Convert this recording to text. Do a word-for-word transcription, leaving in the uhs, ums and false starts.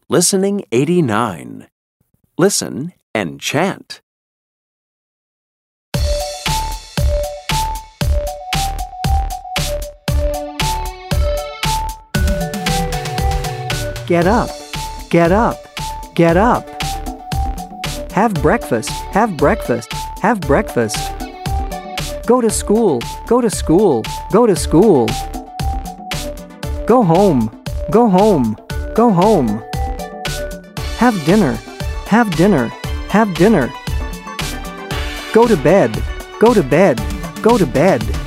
Listening eighty-nine. Listen and chant. Get up, get up, get up. Have breakfast, have breakfast, have breakfast. Go to school, go to school, go to school. Go home, go home, go home. Have dinner, have dinner, have dinner. Go to bed, go to bed, go to bed.